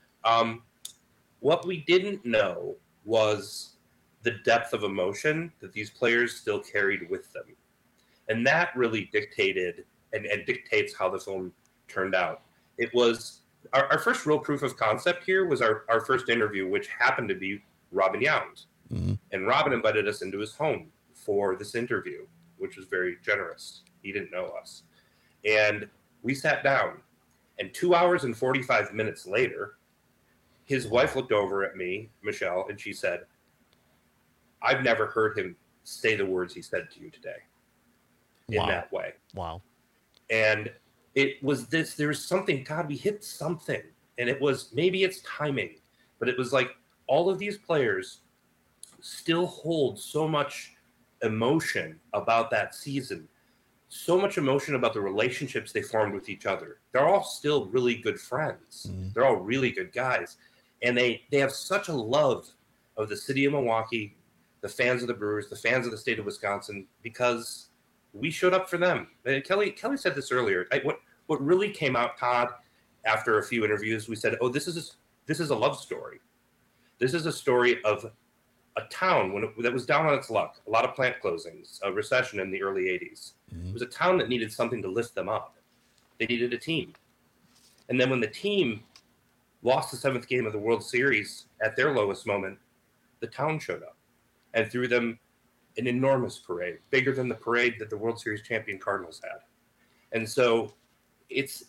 What we didn't know was the depth of emotion that these players still carried with them. And that really dictated and dictates how the film turned out. It was our first real proof of concept here was our first interview, which happened to be Robin Yount. Mm-hmm. And Robin invited us into his home for this interview, which was very generous. He didn't know us. And we sat down, and 2 hours and 45 minutes later, his wife looked over at me, Michelle, and she said, I've never heard him say the words he said to you today in that way. Wow. And it was there was something, God, we hit something. And it was, maybe it's timing, but it was like all of these players still hold so much emotion about that season, so much emotion about the relationships they formed with each other. They're all still really good friends. Mm-hmm. They're all really good guys. And they have such a love of the city of Milwaukee, the fans of the Brewers, the fans of the state of Wisconsin, because we showed up for them. And Kelly said this earlier. What really came out, Todd, after a few interviews, we said, this is a love story. This is a story of a town that was down on its luck, a lot of plant closings, a recession in the early 80s. Mm-hmm. It was a town that needed something to lift them up. They needed a team. And then when the team lost the 7th game of the World Series at their lowest moment, the town showed up and threw them an enormous parade, bigger than the parade that the World Series champion Cardinals had. And so it's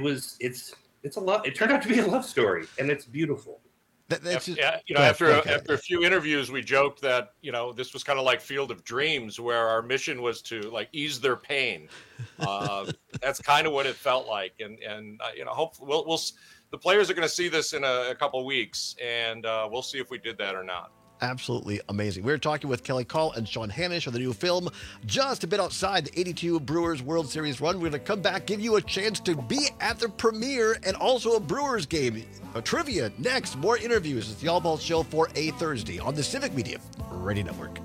a love. It turned out to be a love story, and it's beautiful. After a few interviews, we joked that this was kind of like Field of Dreams, where our mission was to ease their pain. That's kind of what it felt like, and hopefully the players are going to see this in a couple of weeks, and we'll see if we did that or not. Absolutely amazing. We're talking with Kelly Call and Sean Hanish on the new film, just a bit outside the 82 Brewers World Series run. We're going to come back, give you a chance to be at the premiere and also a Brewers game. A trivia next, more interviews. It's the All Balls Show for a Thursday on the Civic Media Radio Network.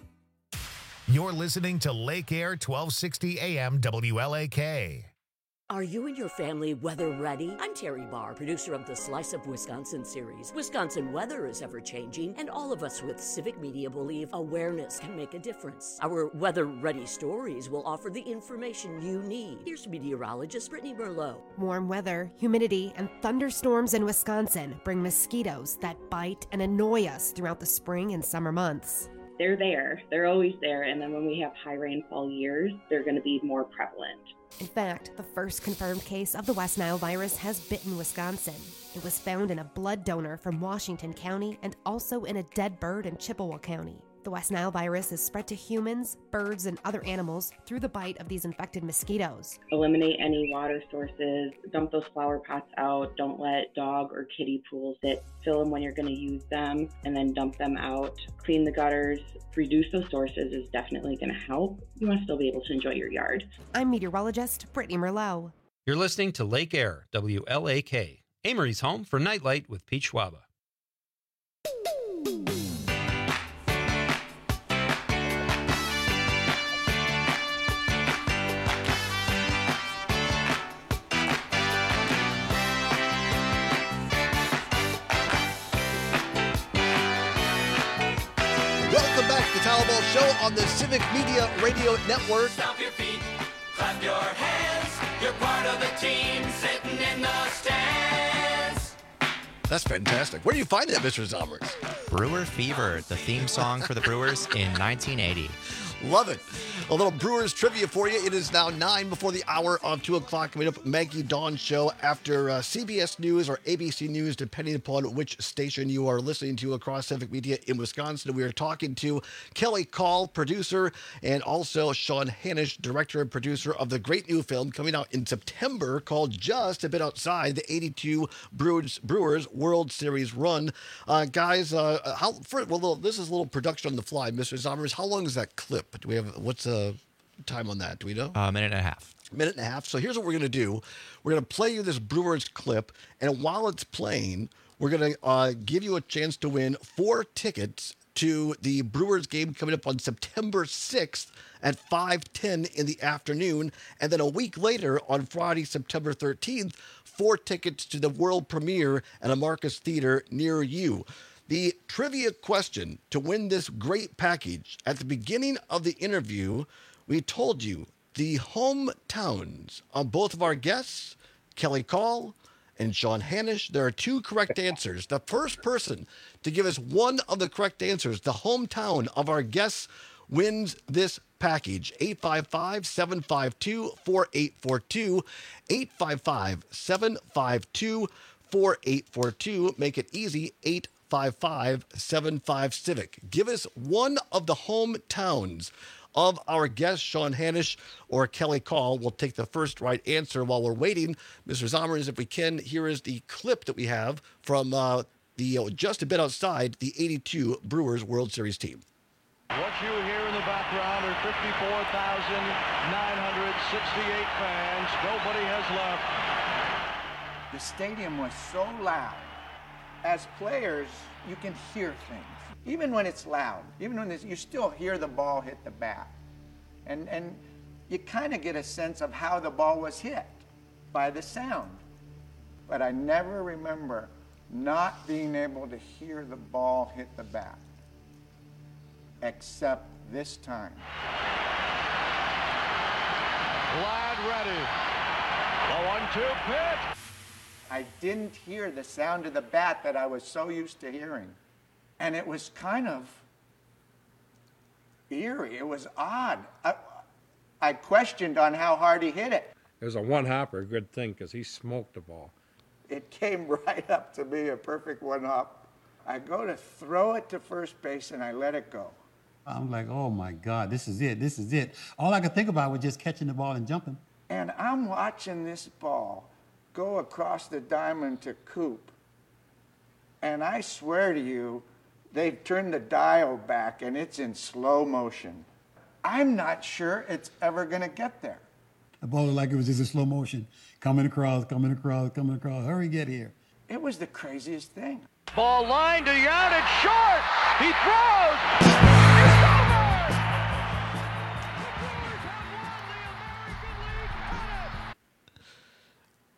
You're listening to Lake Air 1260 AM WLAK. Are you and your family weather ready? I'm Terry Barr, producer of the Slice of Wisconsin series. Wisconsin weather is ever-changing, and all of us with Civic Media believe awareness can make a difference. Our weather-ready stories will offer the information you need. Here's meteorologist Brittany Merlot. Warm weather, humidity, and thunderstorms in Wisconsin bring mosquitoes that bite and annoy us throughout the spring and summer months. They're there. They're always there. And then when we have high rainfall years, they're going to be more prevalent. In fact, the first confirmed case of the West Nile virus has bitten Wisconsin. It was found in a blood donor from Washington County and also in a dead bird in Chippewa County. The West Nile virus is spread to humans, birds, and other animals through the bite of these infected mosquitoes. Eliminate any water sources, dump those flower pots out, don't let dog or kitty pools sit. Fill them when you're going to use them, and then dump them out. Clean the gutters, reduce those sources is definitely going to help. You want to still be able to enjoy your yard. I'm meteorologist Brittany Merlot. You're listening to Lake Air, WLAK, Amory's home for Nightlight with Pete Schwaba. Welcome back to the Towel Ball Show on the Civic Media Radio Network. Stomp your feet, clap your hands. You're part of the team sitting in the stands. That's fantastic. Where do you find that, Mr. Zommers? Brewer Fever, the theme song for the Brewers in 1980. Love it. A little Brewers trivia for you. It is now 9 before the hour of 2 o'clock. Coming up, Maggie Dawn Show after CBS News or ABC News, depending upon which station you are listening to across Civic Media in Wisconsin. We are talking to Kelly Call, producer, and also Sean Hanish, director and producer of the great new film coming out in September called Just a Bit Outside, the 82 Brewers World Series run. Guys, this is a little production on the fly. Mr. Zommers, how long is that clip? Do we have, what's the time on that? Do we know? A minute and a half. Minute and a half. So here's what we're going to do. We're going to play you this Brewers clip, and while it's playing, we're going to give you a chance to win 4 tickets to the Brewers game coming up on September 6th at 5:10 in the afternoon. And then a week later, on Friday, September 13th, 4 tickets to the world premiere at a Marcus Theater near you. The trivia question to win this great package: at the beginning of the interview, we told you the hometowns of both of our guests, Kelly Call and Sean Hanish. There are 2 correct answers. The first person to give us one of the correct answers, the hometown of our guests, wins this package. 855-752-4842. 855-752-4842. Make it easy. 855-75-CIVIC. Give us one of the hometowns of our guest, Sean Hanish or Kelly Call. We'll take the first right answer while we're waiting. Mr. Zommers, if we can, here is the clip that we have from the Just a Bit Outside, the 82 Brewers World Series team. What you hear in the background are 54,968 fans. Nobody has left. The stadium was so loud. As players, you can hear things. Even when it's loud, even when you still hear the ball hit the bat. And you kind of get a sense of how the ball was hit by the sound. But I never remember not being able to hear the ball hit the bat. Except this time. Glad ready. The 1-2 pitch. I didn't hear the sound of the bat that I was so used to hearing. And it was kind of eerie. It was odd. I questioned on how hard he hit it. It was a one-hopper, a good thing, because he smoked the ball. It came right up to me, a perfect one-hop. I go to throw it to first base, and I let it go. I'm like, oh, my God, this is it, this is it. All I could think about was just catching the ball and jumping. And I'm watching this ball go across the diamond to Coop. And I swear to you, they've turned the dial back, and it's in slow motion. I'm not sure it's ever going to get there. The ball looked like it was just in slow motion. Coming across, coming across, coming across. Hurry, get here. It was the craziest thing. Ball lined to out and short. He throws. It's over.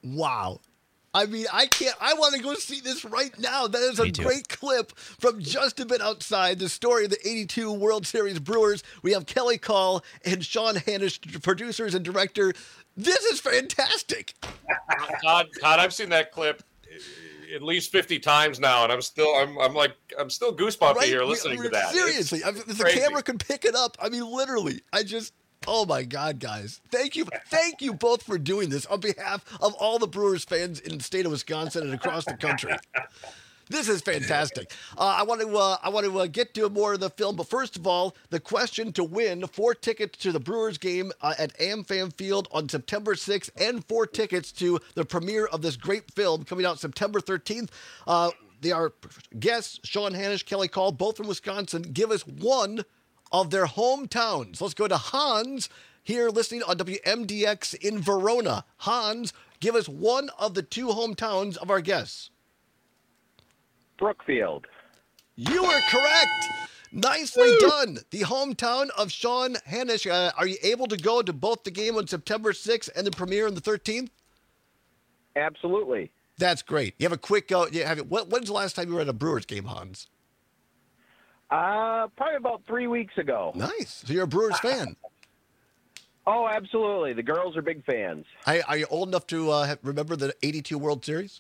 Wow. I mean, I want to go see this right now. That is a great clip from Just a Bit Outside, the story of the 82 World Series Brewers. We have Kelly Call and Sean Hanisch, producers and director. This is fantastic. Todd, I've seen that clip at least 50 times now, and I'm still goosebumpy here listening to that. Seriously, if the camera could pick it up, I mean, literally, oh my God, guys. Thank you both for doing this on behalf of all the Brewers fans in the state of Wisconsin and across the country. This is fantastic. I want to get to more of the film, but first of all, the question to win 4 tickets to the Brewers game at AmFam Field on September 6th and 4 tickets to the premiere of this great film coming out September 13th. They are guests, Sean Hanisch, Kelly Call, both from Wisconsin. Give us one of their hometowns. Let's go to Hans here listening on WMDX in Verona. Hans, give us one of the 2 hometowns of our guests. Brookfield. You are correct. Nicely done. The hometown of Sean Hanisch. Are you able to go to both the game on September 6th and the premiere on the 13th? Absolutely. That's great. You have a quick go. When's the last time you were at a Brewers game, Hans? Probably about 3 weeks ago. Nice. So you're a Brewers fan. Oh, absolutely. The girls are big fans. Are you old enough to remember the 82 World Series?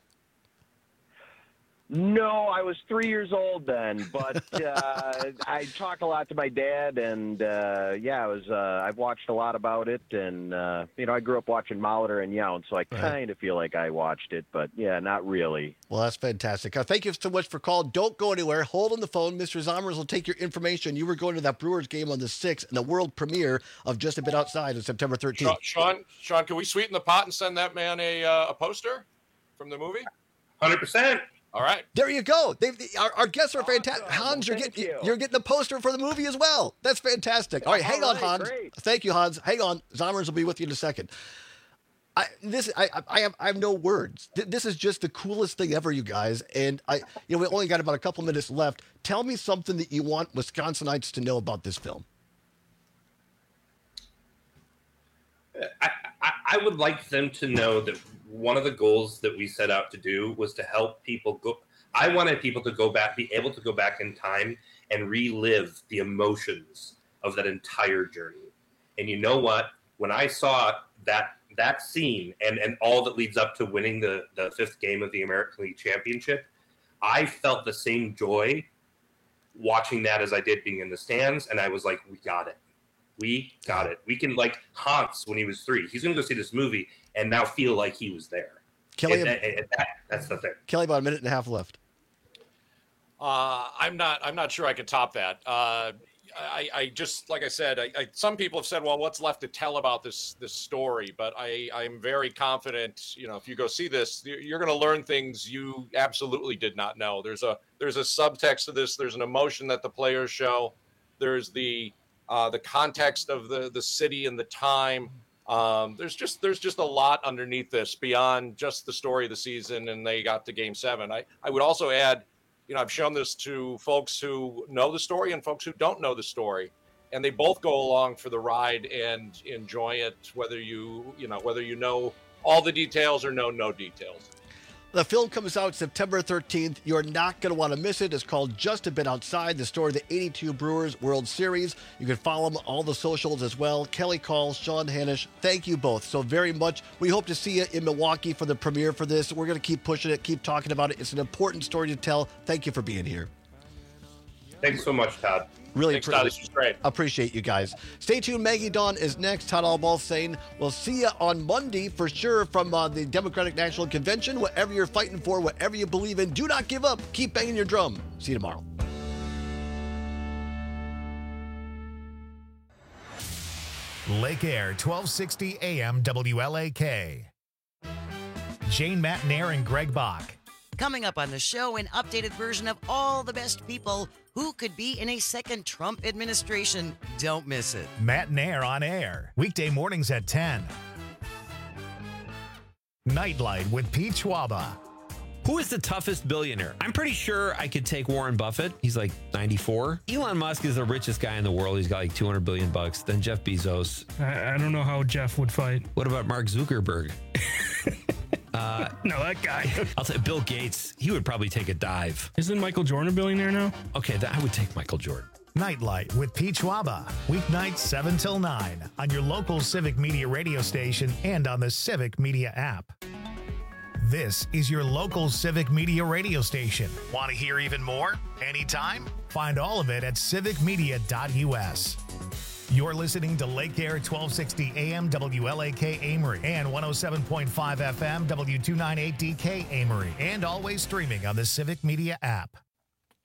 No, I was 3 years old then, but I talked a lot to my dad, and I've watched a lot about it, and I grew up watching Molitor and Yount, so I kind of feel like I watched it, but yeah, not really. Well, that's fantastic. Thank you so much for calling. Don't go anywhere. Hold on the phone. Mr. Zommers will take your information. You were going to that Brewers game on the 6th and the world premiere of Just a Bit Outside on September 13th. Sean, can we sweeten the pot and send that man a poster from the movie? 100%. All right. There you go. Our guests are fantastic. Hans, you're getting a poster for the movie as well. That's fantastic. All right, hang on, Hans. Great. Thank you, Hans. Hang on. Zommers will be with you in a second. I have no words. This is just the coolest thing ever, you guys. And we only got about a couple minutes left. Tell me something that you want Wisconsinites to know about this film. I would like them to know that one of the goals that we set out to do was to help people go. I wanted people to be able to go back in time and relive the emotions of that entire journey. And you know what? When I saw that scene and all that leads up to winning the 5th game of the American League Championship, I felt the same joy watching that as I did being in the stands. And I was like, we got it. We got it. We can, like Hans when he was 3. He's going to go see this movie and now feel like he was there. Kelly, that's the thing. Kelly, about a minute and a half left. I'm not sure I could top that. I just, like I said, some people have said, well, what's left to tell about this story? But I'm very confident, if you go see this, you're going to learn things you absolutely did not know. There's a subtext to this. There's an emotion that the players show. There's the context of the city and the time. There's just a lot underneath this beyond just the story of the season, and they got to Game 7. I would also add, I've shown this to folks who know the story and folks who don't know the story, and they both go along for the ride and enjoy it, whether you know all the details or know no details. The film comes out September 13th. You're not going to want to miss it. It's called Just a Bit Outside, the story of the 82 Brewers World Series. You can follow them on all the socials as well. Kelly Call, Sean Hanisch, thank you both so very much. We hope to see you in Milwaukee for the premiere for this. We're going to keep pushing it, keep talking about it. It's an important story to tell. Thank you for being here. Thanks so much, Todd. Really Thanks, Todd. This was great. Appreciate you guys. Stay tuned. Maggie Dawn is next. Todd Allball saying we'll see you on Monday for sure from the Democratic National Convention. Whatever you're fighting for, whatever you believe in, do not give up. Keep banging your drum. See you tomorrow. Lake Air, 1260 AM WLAK. Jane Matnair and Greg Bach. Coming up on the show, an updated version of all the best people who could be in a second Trump administration. Don't miss it. Matt Nair on air. Weekday mornings at 10. Nightlight with Pete Schwaba. Who is the toughest billionaire? I'm pretty sure I could take Warren Buffett. He's like 94. Elon Musk is the richest guy in the world. He's got like $200 billion. Then Jeff Bezos. I don't know how Jeff would fight. What about Mark Zuckerberg? No, that guy. I'll say Bill Gates. He would probably take a dive. Isn't Michael Jordan a billionaire now? Okay, I would take Michael Jordan. Nightlight with Pete Schwaba. Weeknights 7 till 9 on your local Civic Media radio station and on the Civic Media app. This is your local Civic Media radio station. Want to hear even more? Anytime? Find all of it at civicmedia.us. You're listening to Lake Air 1260 AM WLAK Amory and 107.5 FM W298DK Amory, and always streaming on the Civic Media app.